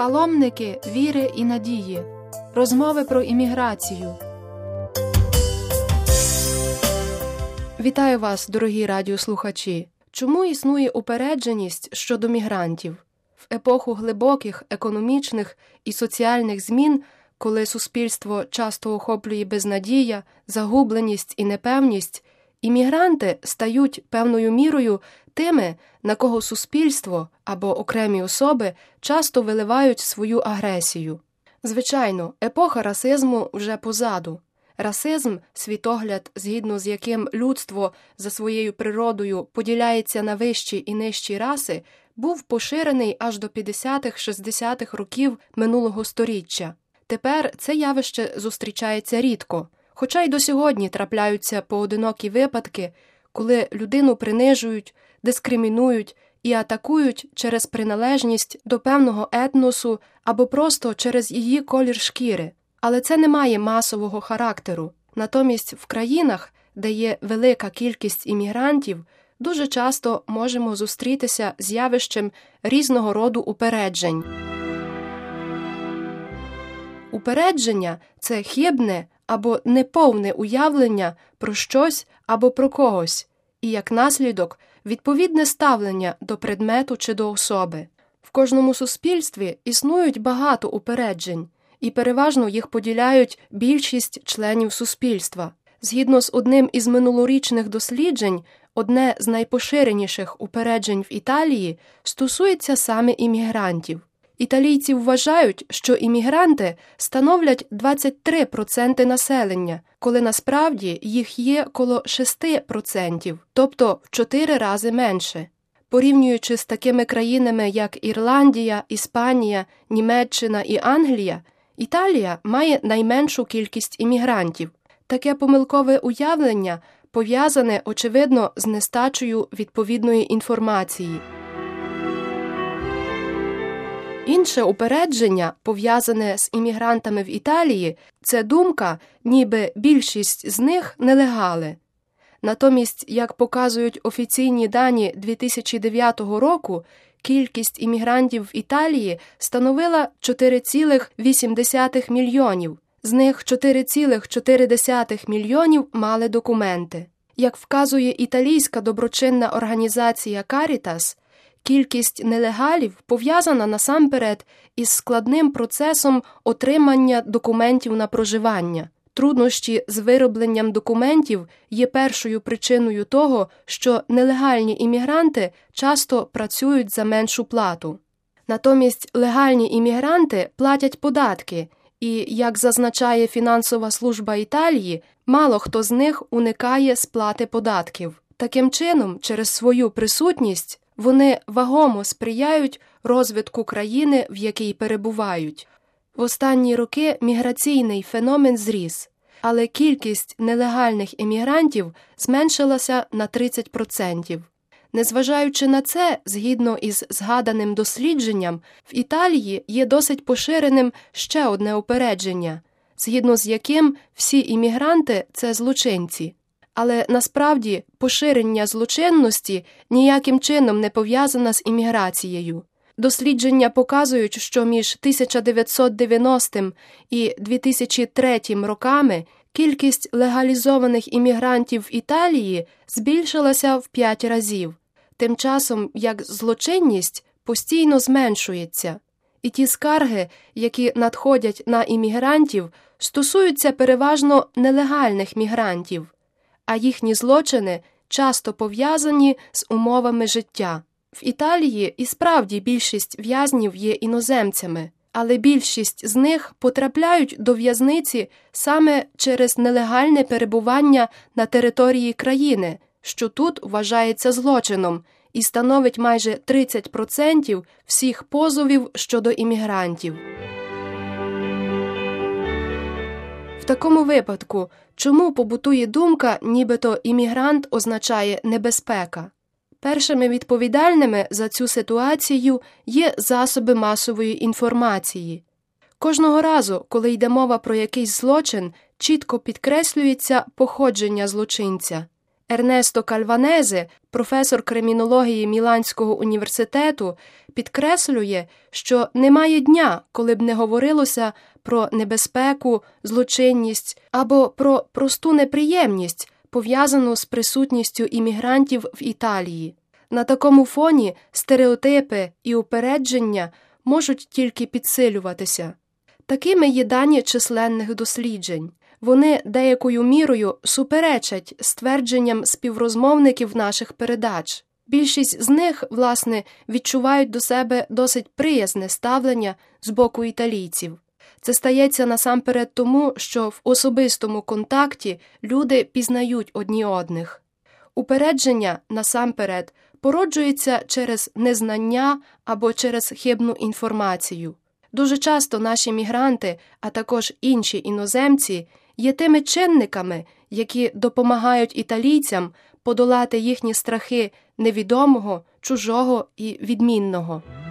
Паломники віри і надії. Розмови про імміграцію. Вітаю вас, дорогі радіослухачі. Чому існує упередженість щодо мігрантів? В епоху глибоких економічних і соціальних змін, коли суспільство часто охоплює безнадія, загубленість і непевність, іммігранти стають певною мірою тими, на кого суспільство або окремі особи часто виливають свою агресію. Звичайно, епоха расизму вже позаду. Расизм – світогляд, згідно з яким людство за своєю природою поділяється на вищі і нижчі раси, був поширений аж до 50-60-х років минулого сторіччя. Тепер це явище зустрічається рідко, хоча й до сьогодні трапляються поодинокі випадки, коли людину принижують, дискримінують і атакують через приналежність до певного етносу або просто через її колір шкіри. Але це не має масового характеру. Натомість в країнах, де є велика кількість іммігрантів, дуже часто можемо зустрітися з явищем різного роду упереджень. Упередження – це хибне або неповне уявлення про щось або про когось, і, як наслідок, відповідне ставлення до предмету чи до особи. В кожному суспільстві існують багато упереджень, і переважно їх поділяють більшість членів суспільства. Згідно з одним із минулорічних досліджень, одне з найпоширеніших упереджень в Італії стосується саме іммігрантів. Італійці вважають, що іммігранти становлять 23% населення, коли насправді їх є коло 6%, тобто в 4 рази менше. Порівнюючи з такими країнами, як Ірландія, Іспанія, Німеччина і Англія, Італія має найменшу кількість іммігрантів. Таке помилкове уявлення пов'язане, очевидно, з нестачею відповідної інформації. Інше упередження, пов'язане з іммігрантами в Італії, це думка, ніби більшість з них нелегали. Натомість, як показують офіційні дані 2009 року, кількість іммігрантів в Італії становила 4,8 мільйонів. З них 4,4 мільйонів мали документи. Як вказує італійська доброчинна організація Caritas, кількість нелегалів пов'язана насамперед із складним процесом отримання документів на проживання. Труднощі з виробленням документів є першою причиною того, що нелегальні іммігранти часто працюють за меншу плату. Натомість легальні іммігранти платять податки, і, як зазначає фінансова служба Італії, мало хто з них уникає сплати податків. Таким чином, через свою присутність, вони вагомо сприяють розвитку країни, в якій перебувають. В останні роки міграційний феномен зріс, але кількість нелегальних емігрантів зменшилася на 30%. Незважаючи на це, згідно із згаданим дослідженням, в Італії є досить поширеним ще одне упередження, згідно з яким всі іммігранти – це злочинці. Але насправді поширення злочинності ніяким чином не пов'язано з імміграцією. Дослідження показують, що між 1990 і 2003 роками кількість легалізованих іммігрантів в Італії збільшилася в 5 разів, тим часом як злочинність постійно зменшується. І ті скарги, які надходять на іммігрантів, стосуються переважно нелегальних мігрантів, а їхні злочини часто пов'язані з умовами життя. В Італії і справді більшість в'язнів є іноземцями, але більшість з них потрапляють до в'язниці саме через нелегальне перебування на території країни, що тут вважається злочином і становить майже 30% всіх позовів щодо іммігрантів. В такому випадку, чому побутує думка, нібито іммігрант означає небезпека? Першими відповідальними за цю ситуацію є засоби масової інформації. Кожного разу, коли йде мова про якийсь злочин, чітко підкреслюється походження злочинця. Ернесто Кальванезе, професор кримінології Міланського університету, підкреслює, що немає дня, коли б не говорилося про небезпеку, злочинність або про просту неприємність, пов'язану з присутністю іммігрантів в Італії. На такому фоні стереотипи і упередження можуть тільки підсилюватися. Такими є дані численних досліджень. Вони деякою мірою суперечать ствердженням співрозмовників наших передач. Більшість з них, власне, відчувають до себе досить приязне ставлення з боку італійців. Це стається насамперед тому, що в особистому контакті люди пізнають одні одних. Упередження, насамперед, породжується через незнання або через хибну інформацію. Дуже часто наші мігранти, а також інші іноземці, є тими чинниками, які допомагають італійцям подолати їхні страхи невідомого, чужого і відмінного.